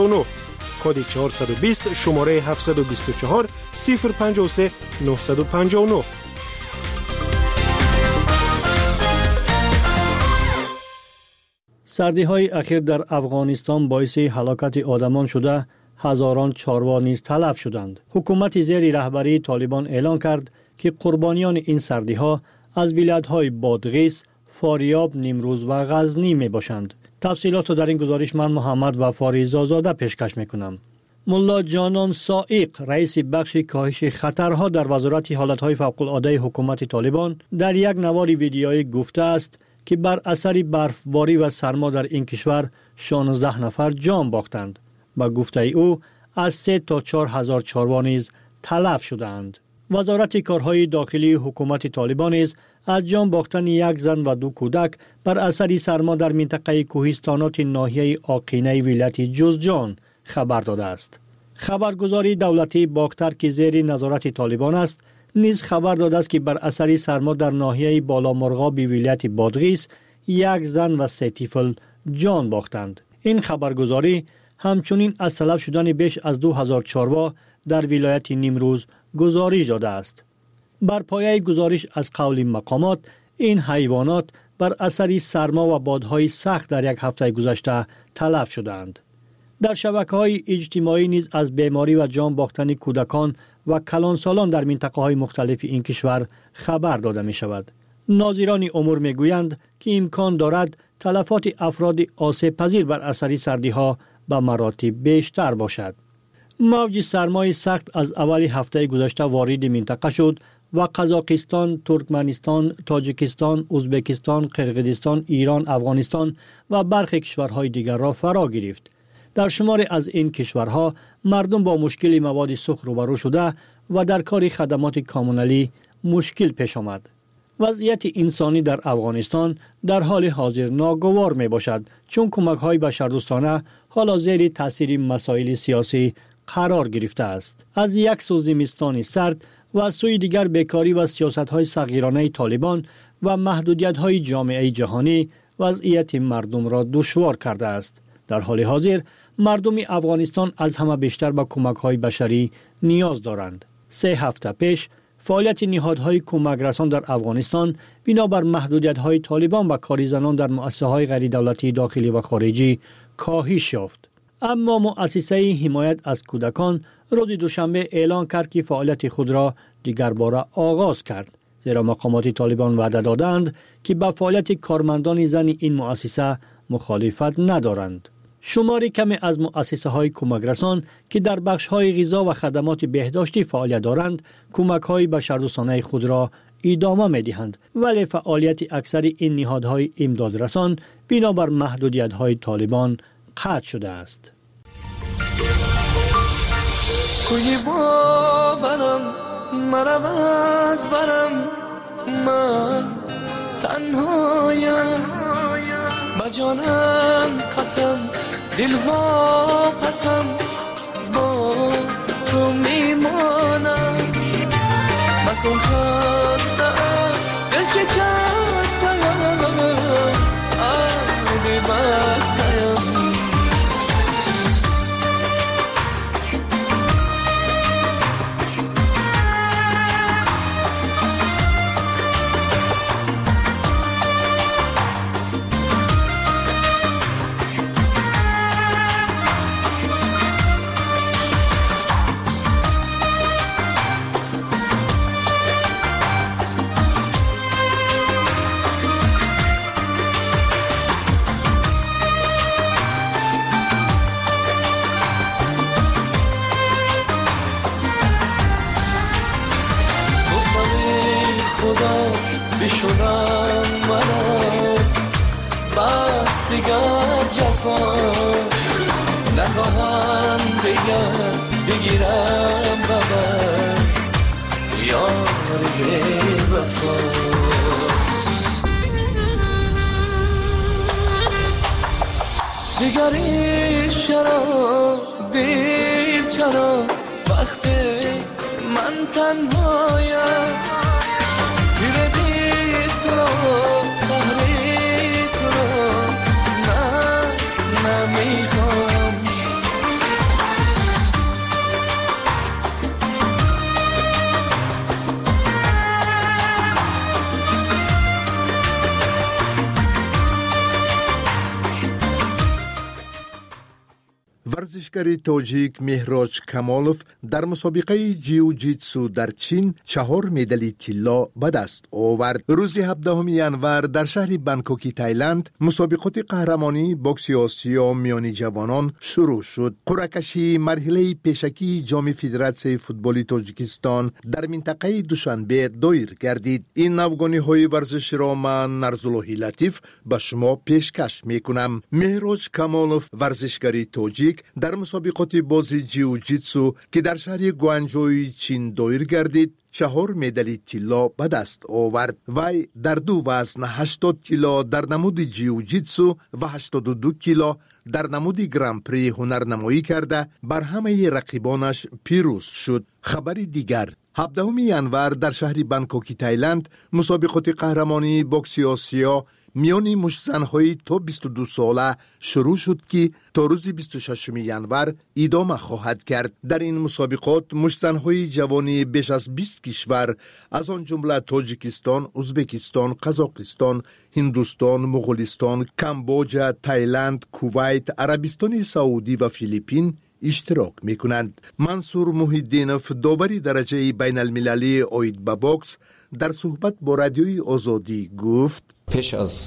کد 420 شماره 724 053 959. سردی‌های اخیر در افغانستان باعث هلاکت آدمان شده، هزاران چاروا نیز تلف شدند. حکومت زیر رهبری طالبان اعلان کرد که قربانیان این سردی‌ها از ولایت‌های بادغیس، فاریاب، نیمروز و غزنی میباشند. تفصیلات را در این گزارش من محمد وفاری زازاده پیشکش میکنم. ملا جانان سائق، رئیس بخش کاهش خطرها در وزارت حالتهای فوق‌العاده حکومت طالبان، در یک نوار ویدیویی گفته است که بر اثر برفباری و سرما در این کشور 16 نفر جان باختند. با گفته او از 3 تا 4 هزار چاروا نیز تلف شدند. وزارت کارهای داخلی حکومت طالبان نیز از جان باختن یک زن و 2 کودک بر اثر سرما در منطقه کوهستانات ناحیه آقینه ولایت جوزجان خبر داده است. خبرگزاری دولتی باختر که زیر نظارت طالبان است نیز خبر داده است که بر اثر سرما در ناحیه بالامرغاب ولایت بادغیس یک زن و 3 طفل جان باختند. این خبرگزاری همچنین از تلف شدن بیش از 2000 چاروا در ولایت نیمروز گزارش داده است. بر پایه گزارش از قول مقامات، این حیوانات بر اثر سرما و بادهای سخت در یک هفته گذشته تلف شدند. در شبکه‌های اجتماعی نیز از بیماری و جان باختن کودکان و کلانسالان در منطقه‌های مختلف این کشور خبر داده می شود. ناظران امور می گویند که امکان دارد تلفات افراد آسیب پذیر بر اثر سردی‌ها به مراتب بیشتر باشد. موج سرمای سخت از اول هفته گذشته وارد منطقه شد و قزاقستان، ترکمنستان، تاجیکستان، ازبکستان، قرقیزستان، ایران، افغانستان و برخی کشورهای دیگر را فرا گرفت. در شمار از این کشورها مردم با مشکل مواد سوخت روبرو شده و در کار خدمات کامونالی مشکل پیش آمد. وضعیت انسانی در افغانستان در حال حاضر ناگوار می باشد، چون کمک‌های بشردوستانه حالا زیر تاثیر مسائل سیاسی قرار گرفته است. از یک سو زمستان سرد و از سوی دیگر بیکاری و سیاست‌های صغیرانه طالبان و محدودیت‌های جامعه جهانی وضعیت مردم را دشوار کرده است. در حال حاضر مردم افغانستان از همه بیشتر به کمک‌های بشری نیاز دارند. 3 هفته پیش فعالیت نهادهای کمک رسان در افغانستان بنابر محدودیت‌های طالبان و کاری زنان در مؤسسه‌های غیر دولتی داخلی و خارجی کاهش یافت. اما مؤسسه حمایت از کودکان روز دوشنبه اعلان کرد که فعالیت خود را دیگر باره آغاز کرد، زیرا مقامات طالبان وعده دادند که به فعالیت کارمندان زن این مؤسسه مخالفت ندارند. شماری کمی از مؤسسه‌های کمک رسان که در بخش‌های غذا و خدمات بهداشتی فعالیت دارند، کمک‌های بشردوستانه خود را ادامه می‌دهند، ولی فعالیت اکثر این نهادهای امداد رسان بنابر محدودیت‌های طالبان قطع شده است. کوی باورم مرم از برم، من تنهایم با جانم قسم، دل واپسم با تو میمانم. مکن خستم دل شکستم، آبی بستم. بشونم مرا بس دیگر جفا نخواهم دیگر بگیرم ببر یاری وفا. دیگری چرا دیر چرا وقتی من تنهایم، ورزشکار تاجیک مهراج کمالوف در مسابقه جیوجیتسو در چین 4 مدال طلا به دست آورد. روز 17 ژانویه در شهر بانکوک تایلند مسابقات قهرمانی بوکس آسیا میان جوانان شروع شد. قرعه کشی مرحله پیشکی جام فدراسیون فوتبال تاجیکستان در منطقه دوشنبه دایر گردید. این نوگانی‌های ورزش را من نرزالله لطیف به شما پیشکش میکنم. مهراج کمالوف ورزشکار تاجیک در مسابقات بازی جیوجیتسو که در شهر گوانجوی چین دایر گردید 4 مدال طلا به دست آورد. وی در 2 وزن 80 کیلو در نمود جیوجیتسو و 82 کیلو در نمود گرانپری هنرنمایی کرده بر همه رقیبانش پیروز شد. خبر دیگر 17 ژانویه در شهر بانکوک تایلند مسابقات قهرمانی بوکس آسیا میان مشتزن‌های تا 22 ساله شروع شد که تا روز 26 ژانویه ادامه خواهد کرد. در این مسابقات مشتزن‌های جوانی بیش از 20 کشور از آن جمله تاجیکستان، ازبکستان، قزاقستان، هندوستان، مغولستان، کامبوجا، تایلند، کویت، عربستان سعودی و فیلیپین اشتراک میکنند. منصور محیدینوف داوری درجه بین المللی اوید به بوکس در صحبت با رادیوی آزادی گفت: پیش از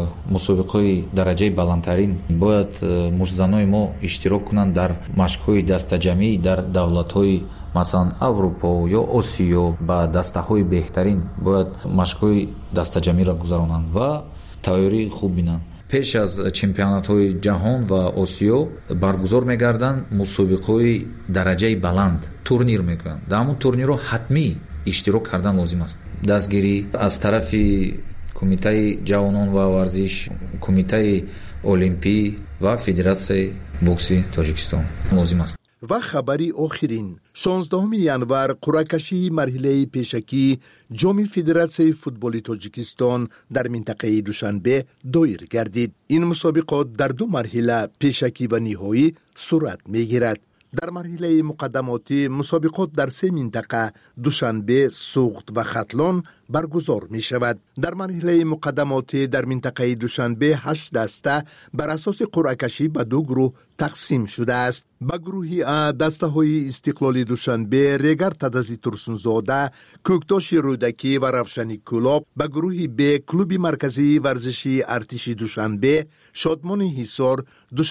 مسابقه درجه بلندترین باید مشتزنان ما اشتراک کنند در مشق‌های دسته‌جمعی در دولت‌های مثلا اروپا یا آسیا با دسته‌های بهترین باید مشق‌های دسته‌جمعی را گذرانند و تیاری خوب بینند. پیش از چمپیونات‌های جهان و آسیا برگزار می‌گردند مسابقه‌های درجه بلند تورنیر می‌کنند. در همون تورنیر رو حتمی اشتراک کردن لازم است. دستگیری از طرف کمیته جوانان و ورزش، کمیته المپی و فدراسیون بوکس تاجیکستان لازم است. و خبری آخرین 16 ژانویه قرعه کشی مرحله پیشکی جام فدراسیون فوتبال تاجیکستان در منطقه دوشنبه دایر گردید. این مسابقات در 2 مرحله پیشکی و نهایی صورت میگیرد. در مرحله مقدماتی مسابقات در 3 منطقه دوشنبه، سوخت و ختلان برگزار می شود. در مرحله مقدماتی در منطقه دوشنبه 8 دسته بر اساس قرعه کشی به 2 گروه تقسیم شده است. به گروه ا دسته های استقلال دوشنبه، ریگر تدزی ترسونزاده، کوکتاش رودکی و روشنی کلاب، به گروه ب کلوب مرکزی ورزشی ارتش دوشنبه، شادمان حصار،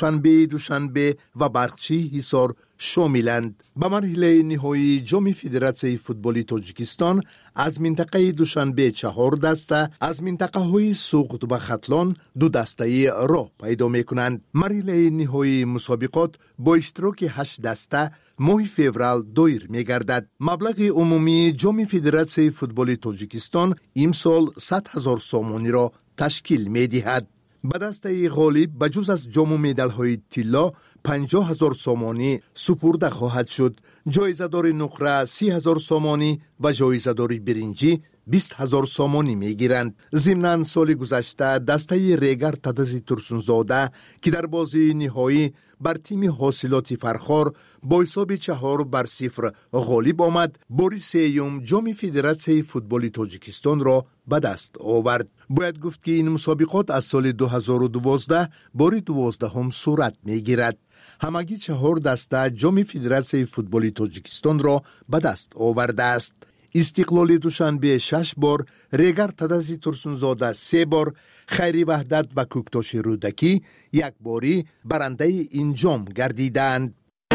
دوشنبه و برقچی حصار شاملند. به مرحله نهایی جام فدراسیون فوتبال تاجیکستان از منطقه دوشنبه 4 دسته، از منطقه های سوخت و ختلان 2 دسته راه پیدا می کنند. مرحله نهایی مسابقات با اشتراک 8 دسته ماه فوریه دایر می گردد. مبلغ عمومی جام فدراسیون فوتبال تاجیکستان امسال 100,000 سومانی را تشکیل می دهد. به دسته غالب بجز از جام و مدال های طلا 50,000 سومانی سپرده خواهد شد. جایزه دار نقره 30,000 سومانی و جایزه دار برنجی 20,000 سومانی می گیرند. ضمناً سال گذشته دسته ریگر تدزی ترسونزاده که در بازی نهایی بر تیم حاصلات فرخار با حساب 4-0 غالب آمد، باری 3 جام فدراسیون فوتبال تاجیکستان را به دست آورد. باید گفت که این مسابقات از سال 2012 باری 12 صورت می گیرد. همگی 4 دسته جام فدراسیون فوتبال تاجیکستان را به دست آورده است. استقلال دوشنبه 6 بار، ریگر تدزی ترسونزاده 3 بار، خیری وحدت و کوکتاش رودکی 1 باری برنده این جام گردیدند.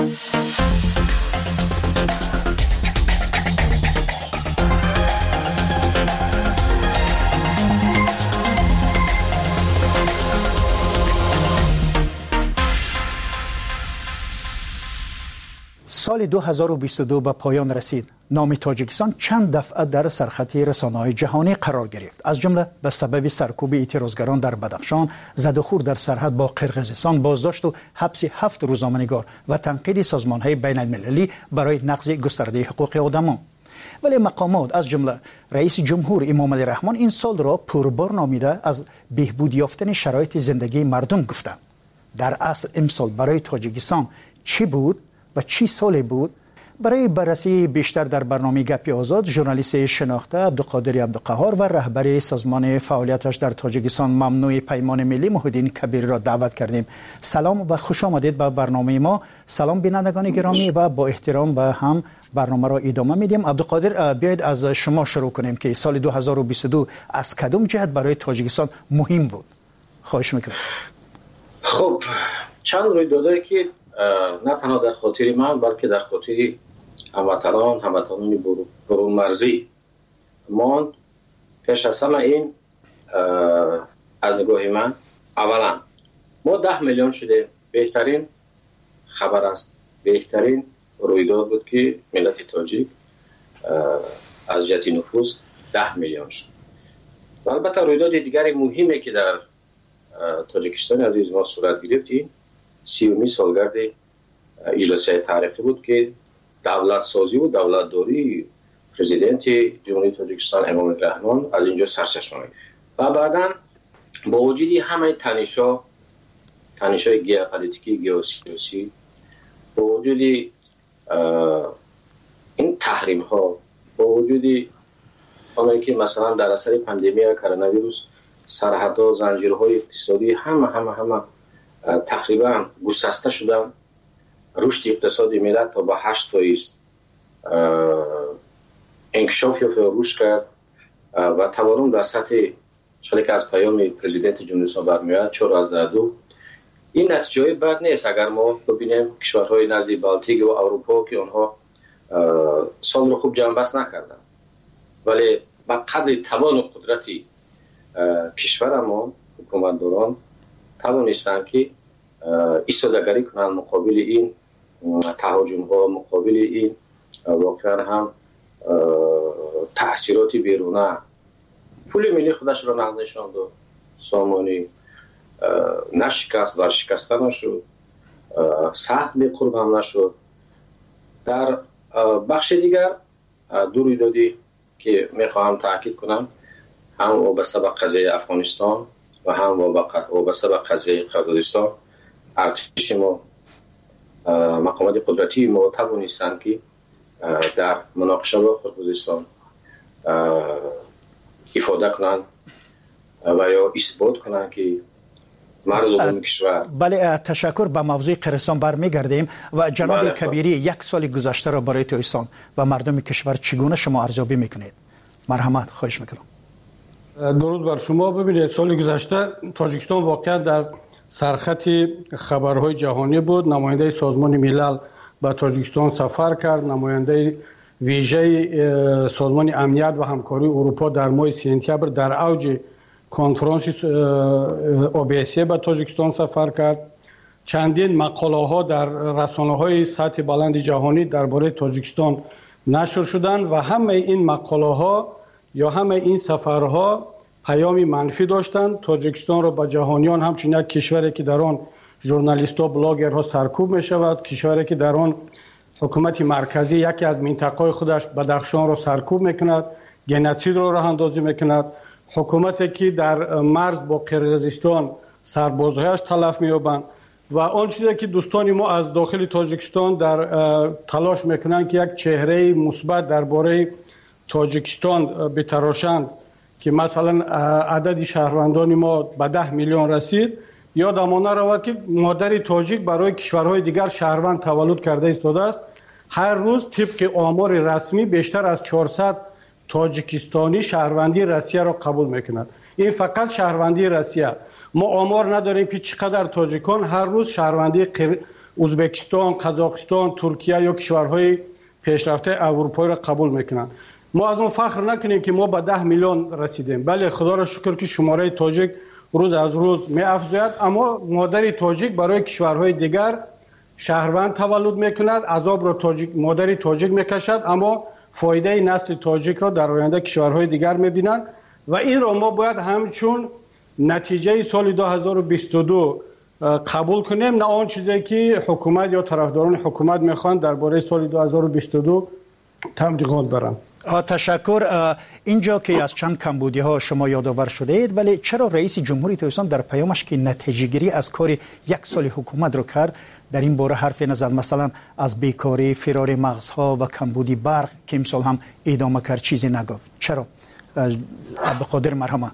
سال 2022 به پایان رسید. نام تاجیکستان چند دفعه در سرخط رسانه‌های جهانی قرار گرفت. از جمله به سبب سرکوب اعتراضگران در بدخشان، زد و خورد در سرحد با قرقیزستان، بازداشت و حبس 7 روزنامه‌نگار و تنقید سازمان‌های بین‌المللی برای نقض گسترده حقوق آدمان. ولی مقامات از جمله رئیس جمهور امام علی رحمان این سال را پربار نامیده از بهبود یافتن شرایط زندگی مردم گفتند. در اصل امسال برای تاجیکستان چی بود و چی سالی بود؟ برای بررسی بیشتر در برنامه گپی آزاد ژورنالیست شناخته عبدالقادر عبدالقهار و رهبر سازمان فعالیتش در تاجیکستان ممنوع پیمان ملی محی الدین کبیری را دعوت کردیم. سلام و خوش آمدید به برنامه ما. سلام بینندگان گرامی و با احترام به هم برنامه را ادامه میدیم. عبدالقادر، بیاید از شما شروع کنیم که سال 2022 از کدام جهت برای تاجیکستان مهم بود؟ خواهش میکنم. خب چند رویدادی که نه تنها در خاطر من بلکه در خاطر هموطنان برون مرزی ماند. پیش از همه این از نگاه من اولا ما 10 میلیون شده. بهترین خبر است، بهترین رویداد بود که ملت تاجیک از جهت نفوذ 10 میلیون شد. و البته رویداد دیگری مهمی که در تاجیکستان عزیز ما صورت گرفت این 30 سالگرد اجلاس تاریخی بود که دولت سازی و دولت داری پرزیدنت جمهوری تاجیکستان امام رحمان از اینجا سرچشمه گرفت. و بعدا با وجود همه تنش‌های ژئوپلیتیکی ژئوسیاسی، با وجود این تحریم ها، با وجود آنهایی که مثلا در اثر پاندمی کرونا ویروس سرحدها، زنجیرهای اقتصادی همه تقریبا گسسته شدن، رشد اقتصادی ملت تا به 8% انکشاف یا رشد کرد و تورم در سطح چالی که از پیام پرزیدنت جمهوری اسلامی برمیاد 4.2. این نتیجه بد نیست اگر ما ببینیم کشورهای نزدیک بالتیک و اروپا که آنها سال رو خوب جمع بست نکردن، ولی با قدر توان و قدرتی کشور ما حکومتداران توانستند که ایستادگری کنند مقابل این تهاجم ها، مقابل این واقعا هم تأثیرات بیرونه. پول ملی خودش را نشاند و سامانی نشکست، ورشکسته نشد، سخت بی‌قرب هم نشد. در بخش دیگر دو رویدادی که میخواهم تاکید کنم، هم وابسته به قضیه افغانستان و هم وابسته به قضیه قرقیزستان، ارتش ما، مقامات قدرتی ما توانستند که در مناقشه با قرقیزستان افاده کنند و یا اثبات کنند که مرز عمومی کشور. بله، تشکر. به موضوع قرقیزستان برمیگردیم و جناب کبیری، یک سال گذشته را برای تاجیکستان و مردم کشور چگونه شما ارزیابی میکنید؟ مرحمت، خواهش میکنم. درود بر شما. ببینید، سال گذشته تاجیکستان واقعا در سرخط خبرهای جهانی بود. نماینده سازمان ملل به تاجیکستان سفر کرد. نماینده ویژه سازمان امنیت و همکاری اروپا در ماه سپتامبر در اوج کنفرانس OBSE به تاجیکستان سفر کرد. چندین مقاله ها در رسانه های سطح بلند جهانی درباره تاجیکستان نشر شدند و همه این مقاله ها یا همه این سفرها پیامی منفی داشتند. تاجیکستان را به جهانیان همچنین یک کشوری که در آن ژورنالیست‌ها، بلاگرها سرکوب می شود، کشوری که در آن حکومت مرکزی یکی از منطقه‌های خودش بدخشان را سرکوب میکند، گنوسید را راه اندازی میکند، حکومتی که در مرز با قرقیزستان سربازهایش تلف می‌یابند و آن چیزی که دوستان ما از داخل تاجیکستان در تلاش میکنند که یک چهره مثبت درباره تاجیکستان بتراشند که مثلا عدد شهروندان ما به 10 میلیون رسید، یادمان رود که مادر تاجیک برای کشورهای دیگر شهروند تولد کرده ایستاده است. هر روز طبق آمار رسمی بیشتر از 400 تاجیکستانی شهروندی روسیه را قبول میکنند. این فقط شهروندی روسیه. ما آمار نداریم که چقدر تاجیکان هر روز شهروندی ازبکستان، قزاقستان، ترکیه یا کشورهای پیشرفته اروپایی را قبول میکنند. ما از اون فخر نکنیم که ما به 10 میلیون رسیدیم. بله، خدا را شکر که شماره تاجیک روز از روز می افزاید، اما مادر تاجیک برای کشورهای دیگر شهروند تولد میکند، عذاب را مادر تاجیک میکشد، اما فایده نسل تاجیک را در آینده کشورهای دیگر میبینند و این را ما باید همچون نتیجه سال 2022 قبول کنیم، نه آن چیزی که حکومت یا طرفداران حکومت میخوان درباره سال 2022 تبلیغات برند. تشکر. اینجا که از چند کمبودی ها شما یادآور شده اید، ولی چرا رئیس جمهوری تاجیکستان در پیامش که نتیجه گیری از کار یک سال حکومت رو کرد در این باره حرفی نزد، مثلا از بیکاری، فرار مغزها و کمبودی برق که امسال هم ادامه کرد چیزی نگفت. چرا؟ عبدالقادر مرحمت.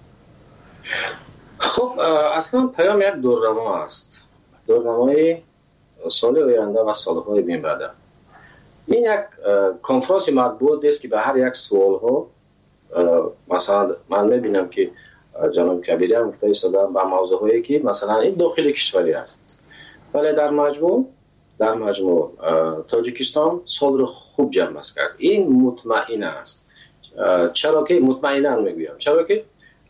خب اصلا پیام یک دورنما است، دورنمای سال آینده و سالهای بین بعد. این یک کنفرانس مطبوعاتی است که به هر یک سوال ها، مثلا من میبینم که جناب کبیری هم گفته ایستاده به موضوع هایی که مثلا این داخل کشوری است، ولی در مجموع تاجیکستان سال رو خوب جمع کرد. این مطمئن است. چرا که مطمئنا میگویم؟ چرا که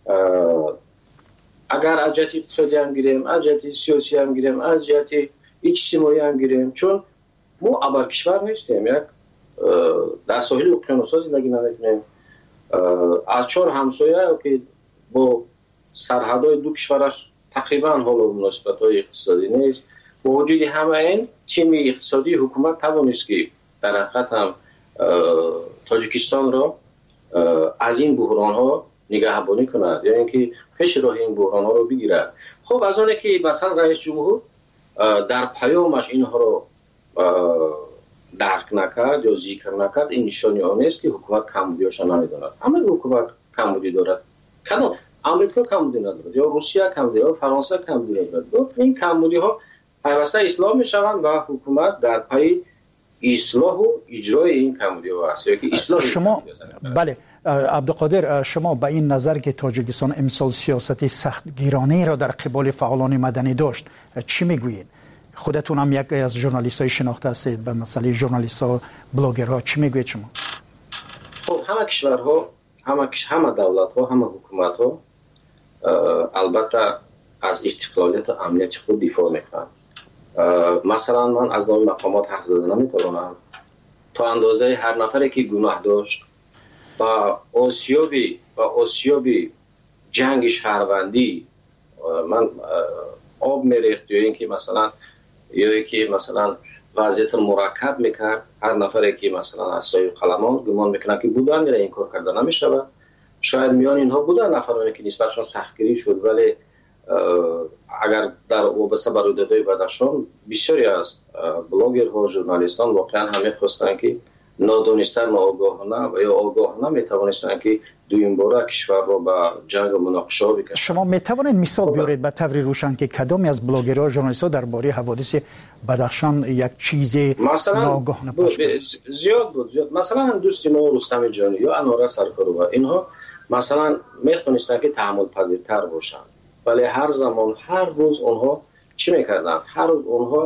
اگر از جهت اقتصادی هم گیریم، از جهت سیاسی هم گیریم، از جهت اجتماعی هم گیریم، چون ما ابر کشور نیستیم، یک در ساحل اقیانوس‌ها زندگی نمی‌کنیم، از 4 همسایه که با سرحدهای دو کشورش تقریبا حالا مناسبت‌های اقتصادی نیست. با وجود همه این تیم اقتصادی حکومت توانست که در حقیقت هم تاجیکستان را از این بحران‌ها نگهبانی کند، یعنی اینکه پیش راه این بحران‌ها رو بگیرد. خب از اونه که مثلا رئیس جمهور در پیامش اینها رو درک نکرد یا ذکر نکرد، این نشانی آن است که حکومت کمبودی‌هاش نمی‌داند. همه حکومت کمبودی دارد. کنون امریکا کمبودی ندارد، یا روسیه کمبودی، یا فرانسه کمبودی ندارد. این کمبودی‌ها پیوسته اصلاح می‌شوند و حکومت در پی اصلاح و اجرای این کمبودی‌ها است. که اصلاح شما بله عبدالقادر، شما به این نظر که تاجیکستان امسال سیاست سختگیرانه را در قبال فعالان مدنی داشت چی میگویید؟ خودتون هم یکی از ژورنالیست‌های شناخته هستید به مسئله ژورنالیست‌ها، بلاگرها، چی میگویید شما؟ خب همه کشورها، همه دولت‌ها، همه حکومت‌ها البته از استقلالیت و امنیت خود دفاع میکنند. مثلا من از نام مقامات حرف زدن نمیتوانم. تا اندازه هر نفری که گناه داشت و آسیابی جنگ شهروندی من آب میریخت، یا اینکه مثلا وضعیت مرکب میکرد، هر نفری که مثلا از صاحب قلمان گمان میکنه که بودن میره این کار کرده نمیشود. شاید میان اینها بودن نفرانی که نسبتشون سختگیری شد، ولی اگر در وابسته به رویدادهای بدخشان بسیاری از بلاگرها، ژورنالیستان واقعا همه خواستن که نادانسته، ناآگاهانه و یا آگاهانه میتوانستن که دویم باره کشور را به جنگ و مناقشه بکشند. شما میتوانید مثال بیارید به طور روشن که کدامی از بلاگرها، ژورنالیست‌ها درباره حوادث بدخشان یک چیز ناآگاهانه پخش کردند؟ زیاد بود. مثلا هم دوست ما رستم جانی یا انوار سرکاروا، اینها مثلا میتونستن که تحمل پذیرتر باشن، ولی هر زمان هر روز اونها چی میکردن؟ هر روز اونها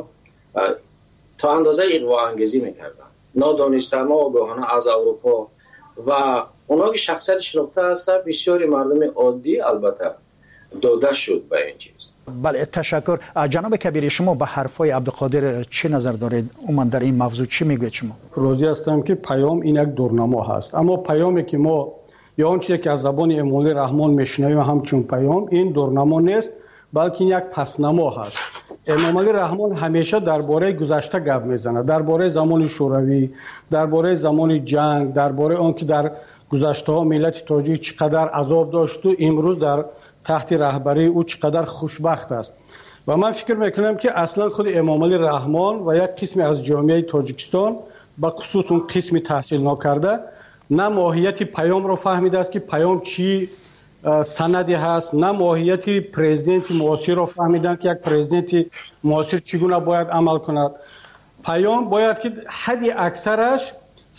تا اندازه اغوا انگیزی میکردن، نادانسته، ناآگاهانه از اروپا و اونها که شخصیت شناخته هستن بسیاری مردم عادی البته داده شد به این چیز. بله تشکر. جناب کبیری، شما به حرفای عبدالقادر چه نظر دارید؟ من در این موضوع چی میگوید شما؟ راضی هستم که پیام این یک دورنما هست، اما پیامی که ما یا اون چیزی که از زبان امامعلی رحمان میشنویم همچون پیام، این دورنما نیست بلکه یک پسنما هست. امامعلی رحمان همیشه درباره گذشته گپ میزنه، درباره زمان شوروی، درباره زمان جنگ، درباره اون که در گذشته ها ملت تاجیک چقدر عذاب داشت و امروز در تحت رهبری او چقدر خوشبخت است. و من فکر میکنم که اصلا خود امامعلی رحمان و یک قسمی از جامعه تاجیکستان به خصوص اون قسمی تحصیل نکرده نه ماهیت پیام رو فهمیده است که پیام چی سندی هست، نه ماهیت پرزیدنت معاصر رو فهمیدن که یک پرزیدنت معاصر چگونه باید عمل کند. پیام باید که حد اکثرش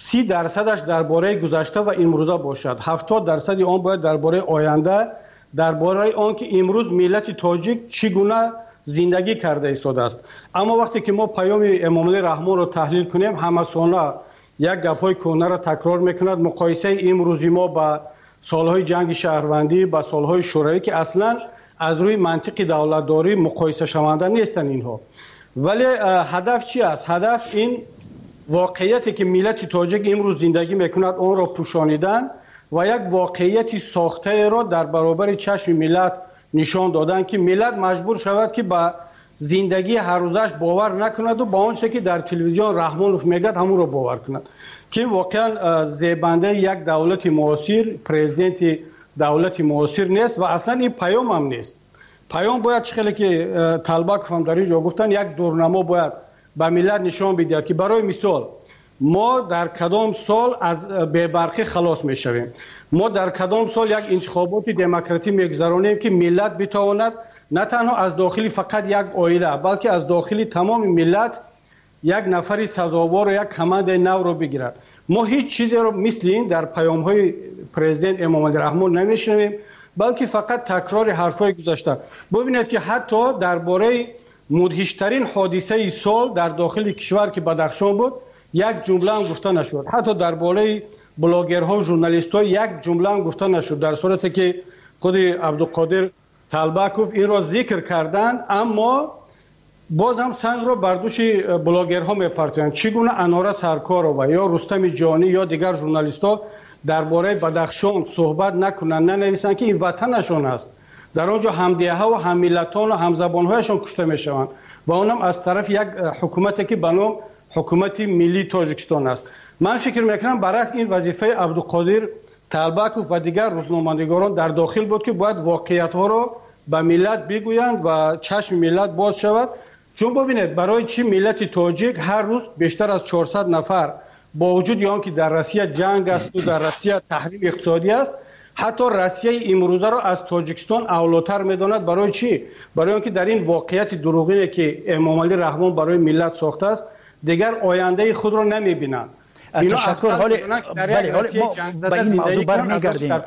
30% درباره گذشته و امروزه باشد، 70% آن باید درباره آینده، درباره آن که امروز ملت تاجیک چگونه زندگی کرده ایستاده است. اما وقتی که ما پیام امامعلی رحمان رو تحلیل کنیم، همه ساله یک گپ‌های کهنه را تکرار میکند، مقایسه امروزی ما با سالهای جنگ شهروندی، با سالهای شوروی که اصلا از روی منطق دولتداری مقایسه شونده نیستن اینها. ولی هدف چی است؟ هدف این واقعیتی که ملت تاجیک امروز زندگی میکند اون را پوشانیدن و یک واقعیتی ساخته را در برابر چشم ملت نشان دادن که ملت مجبور شود که با زندگی هر روزش باور نکند و با اون چیزی که در تلویزیون رحمانوف میگه همون رو باور کند، که واقعا زیبنده یک دولت معاصر، پرزیدنت دولت معاصر نیست و اصلا این پیام هم نیست. پیام باید خیلی که طلبه که هم در اینجا گفتن یک دورنما باید به ملت نشان بدهد که برای مثال ما در کدام سال از بی‌برخی خلاص میشویم، ما در کدام سال یک انتخابات دموکراتیک میگذرانیم که ملت بتواند نه تنها از داخل فقط یک عائله بلکه از داخل تمام ملت یک نفری سزاوار و یک کمند نو رو بگیرد. ما هیچ چیزی رو مثل این در پیام های پرزیدنت امام علی رحمان نمیشنویم، بلکه فقط تکرار حرفای گذشته. ببینید که حتی درباره مدهشترین حادثه سال در داخل کشور که بدخشان بود یک جمله هم گفته نشد، حتی درباره بلاگرها و ژورنالیست‌ها یک جمله هم گفته نشد، در صورتی که خود عبدالقادر طلبکوف این را ذکر کردن، اما باز هم سنگ را بر دوش بلاگرها میپرتند. چگونه اناره سرکارова یا رستم جانی یا دیگر ژورنالیست‌ها درباره بدخشان صحبت نکنند، ننویسند که این وطنشان است، در آنجا همدیه‌ها و هم ملتان و هم زبان‌هایشان کشته میشوند و اونم از طرف یک حکومتی که به نام حکومت ملی تاجیکستان است. من فکر میکنم برعکس این وظیفه عبدالقادر طلبکوف و دیگر روزنامه‌نگاران در داخل بود که باید واقعیت‌ها را به ملت بگویند و چشم ملت باز شود. چون ببینید برای چی ملت تاجیک هر روز بیشتر از 400 نفر با وجود آنکه در روسیه جنگ است و در روسیه تحریم اقتصادی است، حتی روسیه امروزه را از تاجیکستان اولاتر میداند. برای چی؟ برای اینکه در این واقعیت دروغینی که امام علی رحمان برای ملت ساخته است دیگر آینده خود را نمیبینند. تشکر. حال ما به این موضوع برمیگردیم،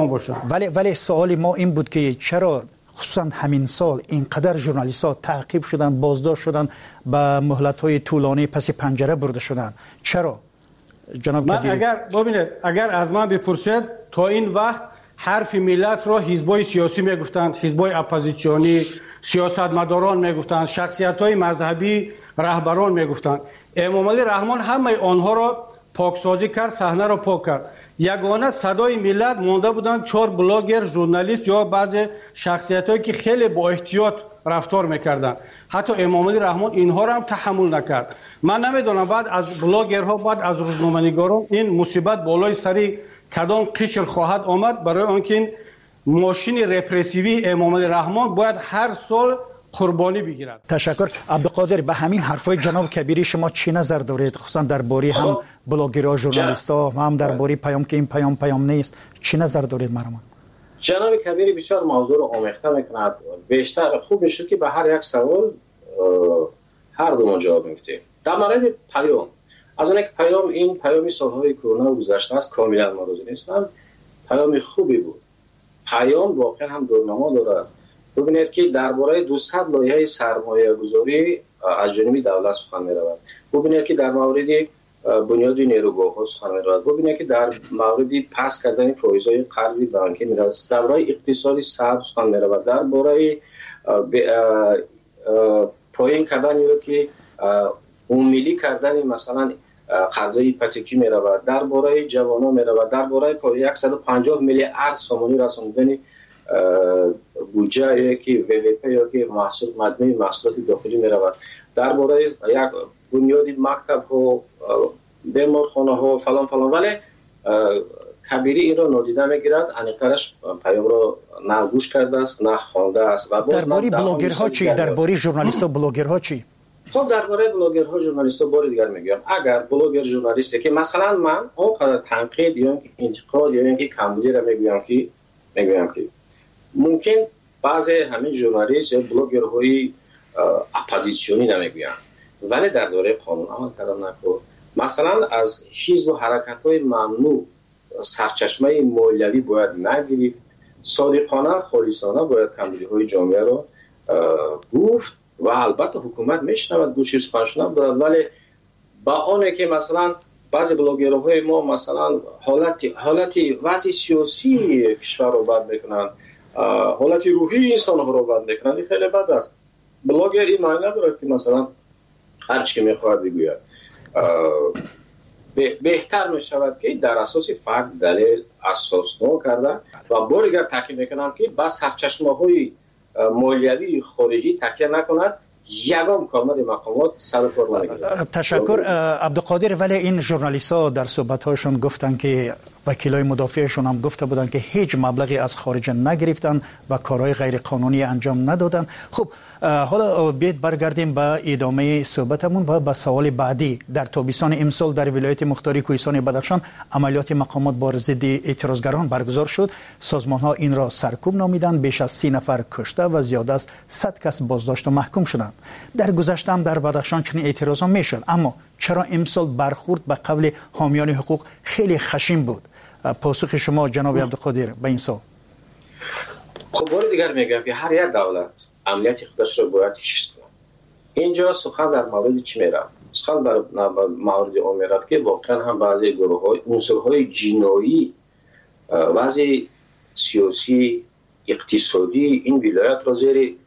ولی سوال ما این بود که چرا خصوصا همین سال اینقدر ژورنالیست‌ها تعقیب شدن، بازداشت شدن، به مهلت‌های طولانی پس پنجره برده شدن؟ چرا جناب کبیری؟ اگر از من بپرسید تا این وقت حرف ملت را حزب‌های سیاسی میگفتند، حزب‌های اپوزیسیونی، سیاستمداران میگفتند، شخصیت‌های مذهبی، رهبران میگفتند. امام علی رحمان همه آنها را پاکسازی کرد، صحنه را پاک کرد. یگانه صدای ملت مانده بودند 4 بلاگر، ژورنالیست یا بعضی شخصیت‌هایی که خیلی با احتیاط رفتار میکردند. حتی امام علی رحمان اینها را هم تحمل نکرد. من نمیدونم بعد از بلاگرها، بعد از روزنامه‌نگاران این مصیبت بالای سری کدام قشر خواهد آمد، برای آنکه این ماشین رپرسیوی امام علی رحمان باید هر سال قربانی بگیرد. تشکر. عبدالقادر، به همین حرفای جناب کبیری شما چی نظر دارید؟ خصوصا درباره هم بلاگرها، ژورنالیست‌ها و هم درباره پیام که این پیام نیست، چی نظر دارید مرحوم؟ جناب کبیری بسیار موضوع رو آمیخته میکند. بیشتر خوب میشه که به هر یک سوال هر دو ما جواب میدیم. در مورد پیام، از اون یک این پیامی سالهای کرونا گذشته است، کاملا موضوع نیستم، پیام خوبی بود. پیام واقعا هم دورنما دارد. ببینید که درباره 200 لایحه سرمایه گذاری از جانب دولت سخن می‌رود. ببینید که در مورد بنیاد نیروگاه‌ها سخن می‌رود. ببینید که در مورد پس کردن فایزهای قرضی بانکی می‌رود. درباره اقتصادی سبز سخن می‌رود. درباره پایین کردن یا که عمومی کردن مثلا قرضای هیپاتیکی می‌رود. درباره جوانان می‌رود. درباره 150 میلیارد سومانی رساندن بودجه که WVP یا که محصول مجموعی محصولات داخلی می رود. درباره یک بنیاد مکتب ها، بیمارخانه ها فلان ولی کبیری این را نادیده می گیرد. انیقترش پیام را نه گوش کرده است نه خوانده است. درباره بلاگرها چی؟ درباره ژورنالیست و بلاگرها چی؟ خب درباره بلاگرها ژورنالیست بار دیگر میگم، اگر بلاگر ژورنالیستی که مثلا من اونقدر تنقید یا انتقاد یا اینکه کمبودی را میگویم که ممکن بعضی همین ژورنالیست یا بلاگرهای اپوزیسیونی نمیگویند، ولی در دوره قانون عمل کردن نکن. مثلا از حزب و حرکت‌های ممنوع سرچشمه مالیوی باید نگیرید، صادقانه خالصانه باید کمبودی‌های جامعه را گفت و البته حکومت میشنود دو چیز پنشنم دارد، ولی با آنه که مثلا بعضی بلاگرهای ما مثلا حالتی وضع سیاسی کشور رو بد میکنند، حالتی روحی انسان ها رو بد میکنند، این خیلی بد است. بلاگر این معنی نداره که مثلا هر چی که میخواهد بگوید. بهتر میشود که در اساس فکت دلیل اساسنامه کردن و بارگر تاکید میکنم که بس سرچشمه های مالیوی خارجی تکیه نکنند. یگام کامل مقامات سر کار نمیگیرند. تشکر عبدالقادر. ولی این ژورنالیست ها در صحبت هاشون گفتن که وکیلای مدافعشون هم گفته بودن که هیچ مبلغی از خارج نگرفتن و کارهای غیر قانونی انجام ندادن. خب حالا بیاید برگردیم به ادامه صحبتمون و به سوال بعدی. در تابستان امسال در ولایت مختار کوهستان بدخشان عملیات مقامات بر ضد اعتراضگران برگزار شد. سازمان ها این را سرکوب نامیدند. بیش از 30 نفر کشته و زیاده از 100 کس بازداشت و محکوم شدند. در گذشته هم در بدخشان چنین اعتراضات میشد، اما چرا امسال برخورد به قول حامیان حقوق خیلی خشن بود؟ پاسخ شما جناب عبدالقادر به این سوال. خب بار دیگر میگم که هر یک دولت عملیات خودش رو باید حفظ کنه. اینجا سخن در مورد چی میره؟ سخن در مورد اون میره که واقعا هم بعضی گروه‌های عنصرهای جنایی بعضی سیاسی اقتصادی این ولایت را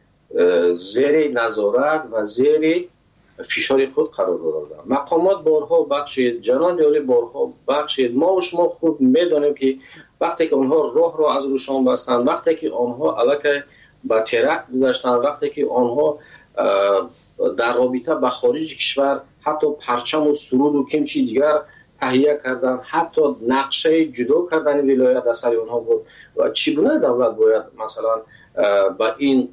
زیر نظارت و زیر فشار خود قرار دادن. مقامات بارها بخشید، جنان جاری بارها بخشید. ما و شما خود میدانیم که وقتی که آنها راه را از روشان بستن، وقتی که آنها علاقه به ترکت گذاشتن، وقتی که آنها در رابطه با خارج کشور حتی پرچم و سرود و کمچی دیگر تهیه کردن، حتی نقشه جدا کردن ولایت در سر آنها بود. و چگونه دولت باید مثلا با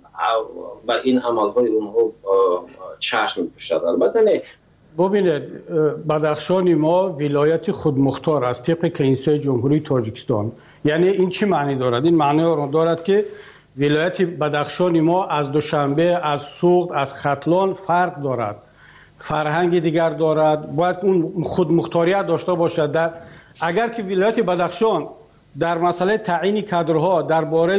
این عملهای اونها چشم بپوشد؟ البته نه. ببینید بدخشان ما ولایت خودمختار است طبق کنستیتوی جمهوری تاجیکستان. یعنی این چی معنی دارد؟ این معنی را دارد که ولایت بدخشان ما از دوشنبه، از سوخت، از ختلان فرق دارد، فرهنگ دیگر دارد، باید اون خودمختاریت داشته باشد. اگر که ولایت بدخشان در مسئله تعیین کادرها، درباره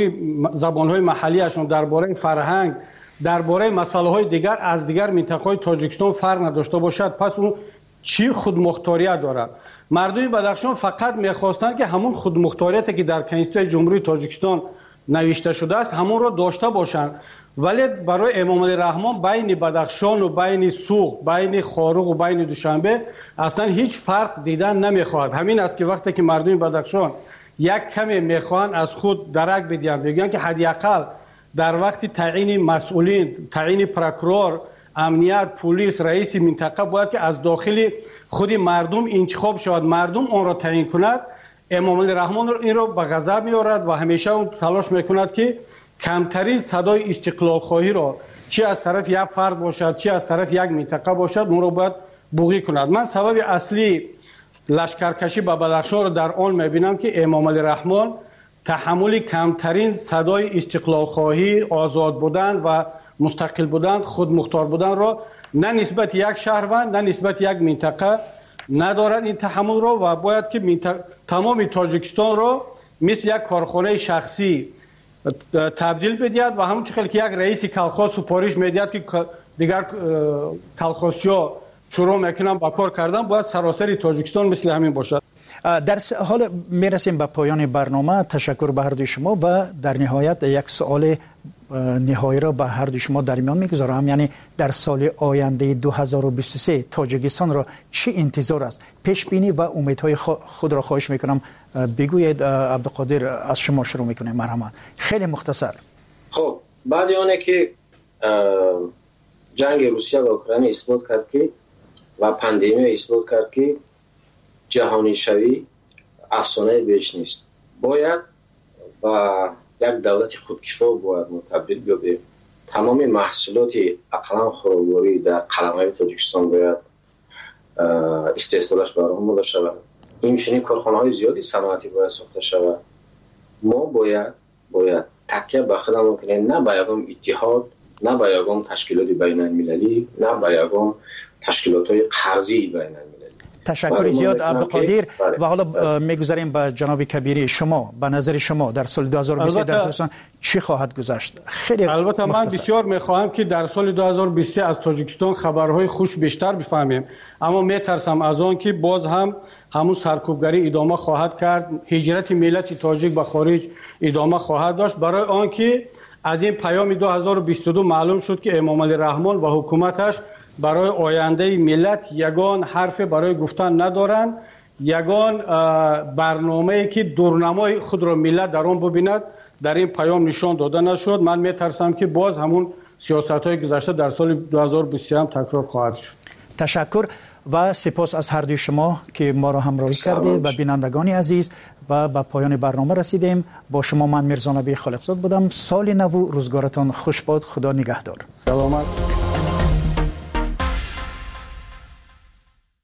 زبان‌های محلیشون، درباره فرهنگ، درباره مسائل‌های دیگر از دیگر منطقه‌های تاجیکستان فرق نداشته باشد، پس اون چی خودمختاریت دارد؟ مردم بدخشان فقط می‌خواستند که همون خودمختاریتی که در کنستیتوی جمهوری تاجیکستان نوشته شده است همون را داشته باشند. ولی برای امام علی رحمان بین بدخشان و بین سوخت، بین خاروق و بین دوشنبه اصلا هیچ فرق دیدن نمیخواهد. همین است که وقتی که مردم بدخشان یک کمی میخوان از خود درک بدهند، بگن که حداقل در وقت تعیین مسئولین، تعیین پروکورور، امنیت، پلیس، رئیس منطقه باید که از داخل خود مردم انتخاب شود، مردم آن را تعیین کند. امام علی رحمان این را به غضب میآورد و همیشه اون تلاش میکند که کمترین صدای استقلال خواهی را چی از طرف یک فرد باشد چی از طرف یک منطقه باشد اون را باید بوقی کند. من سبب اصلی لشکرکشی به بدخشان را در آن میبینم که امام علی رحمان تحمل کمترین صدای استقلال خواهی، آزاد بودن و مستقل بودن، خود مختار بودن را نه نسبت یک شهروند نه نسبت یک منطقه ندارد این تحمل را و باید که تمام تاجیکستان را مثل یک کارخانه شخصی تبدیل بدهد و همونطور که یک رئیس کلخاز سپارش میدهد که دیگر کلخازچی‌ها شروع میکنن با کار کردن، باید سراسر تاجیکستان مثل همین باشد. در حال میرسیم به پایان برنامه. تشکر به هر دوی شما و در نهایت یک سوال نهایی را به هر دوی شما در میان میگذارم. یعنی در سال آینده 2023 تاجیکستان را چی انتظار است؟ پیش بینی و امیدهای خود را خواهش میکنم بگویید. عبدالقادر از شما شروع میکنیم. مرحمت. خیلی مختصر. خب بعد آنه که جنگ روسیه و اوکراین اثبات کرد که و پاندمی اثبات کرد که جهانی شوی افسانه بیش نیست، باید و یک دولت خودکفا باید متبدل بیابیم. تمام محصولات اقلام خوراکواری در قلمرو تاجیکستان باید استحصالش برام مدار شود. این چنین کارخانه‌های زیادی صنعتی باید ساخته شود. ما باید تکیه به خودمون کنیم، نه به یگام اتحاد، نه به یگام تشکیلات بین المللی، نه به یگام تشکیلات‌های قرضی بین المللی. تشکر زیاد عبدالقادر. و حالا میگذاریم به جناب کبیری. شما به نظر شما در سال 2023 در تاجیکستان چی خواهد گذشت؟ خیلی البته من بسیار میخواهم که در سال 2023 از تاجیکستان خبرهای خوش بیشتر بفهمیم، اما میترسم از آن که باز هم همون سرکوبگری ادامه خواهد کرد، هجرت ملت تاجیک به خارج ادامه خواهد داشت، برای آنکه از این پیام 2022 معلوم شد که امام علی رحمان و حکومتش برای آینده ملت یگان حرف برای گفتن ندارند، یگان برنامه‌ای که دورنمای خود را ملت در آن ببیند در این پیام نشان داده نشد. من میترسم که باز همون سیاست‌های گذشته در سال 2023 هم تکرار خواهد شد. تشکر و سپاس از هر دوی شما که ما را همراهی کردید و بینندگان عزیز و به پایان برنامه رسیدیم. با شما من میرزا نبی خالقزاد بودم. سال نو روزگارتان خوش باد. خدا نگهدار. سلامت.